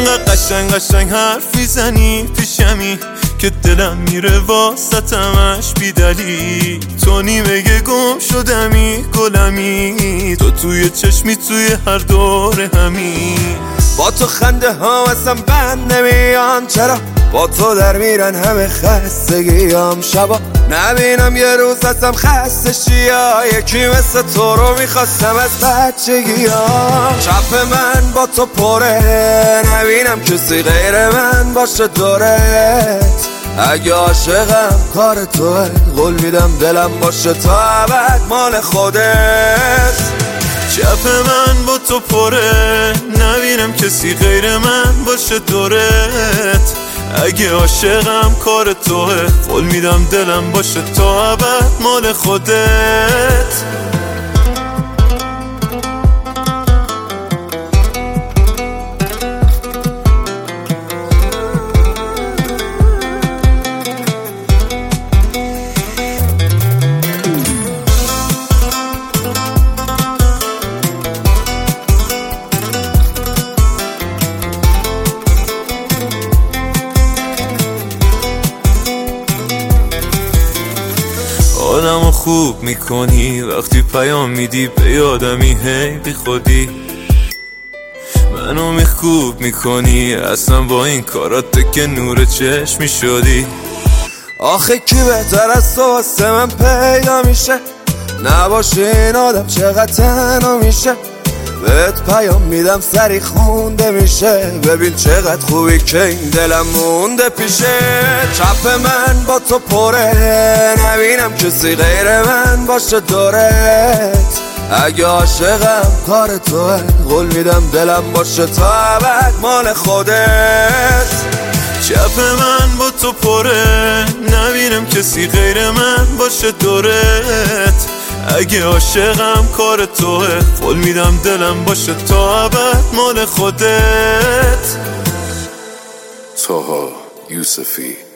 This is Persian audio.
انقدر قشنگ حرفی زنی پیشمی که دلم میره واسطمش بی دلیل. تو نیمه گم شدمی گلمی، تو توی چشمی توی هر دور همین. با تو خنده ها ازم بند نمیان، چرا با تو در میرن همه خستگیام. شبا نبینم یه روز ازم خسته شیا، یکی مثل تو رو میخواستم از بچگیام. چپ من با تو پره، نبینم کسی غیر من باشه دورت. اگه عاشقم کار توه، قول میدم دلم باشه تا ابد مال خودت. چپ من با تو پره، نبینم کسی غیر من باشه دورت. اگه عاشقم کار توه، قول میدم دلم باشه تا ابد مال خودت. آدمو خوب میکنی وقتی پیام میدی به یادمی، هی بی خودی منو خوب میکنی. اصلا با این کارات که نور چشمی شدی. آخه کی بهتر از تو واسه من پیدا میشه؟ نباشه این آدم چقدر تنها میشه. بهت پیام میدم سری خونده میشه، ببین چقدر خوبی که این دلم مونده پیشه. چپ من با تو پره، نبینم کسی غیر من باشه دورت. اگه عاشقم کار توه، قول میدم دلم باشه تا ابد مال خودت. چپ من با تو پره، نبینم کسی غیر من باشه دورت. اگه عاشقم کار توه، قول میدم دلم باشه تا ابد مال خودت. طه یوسفی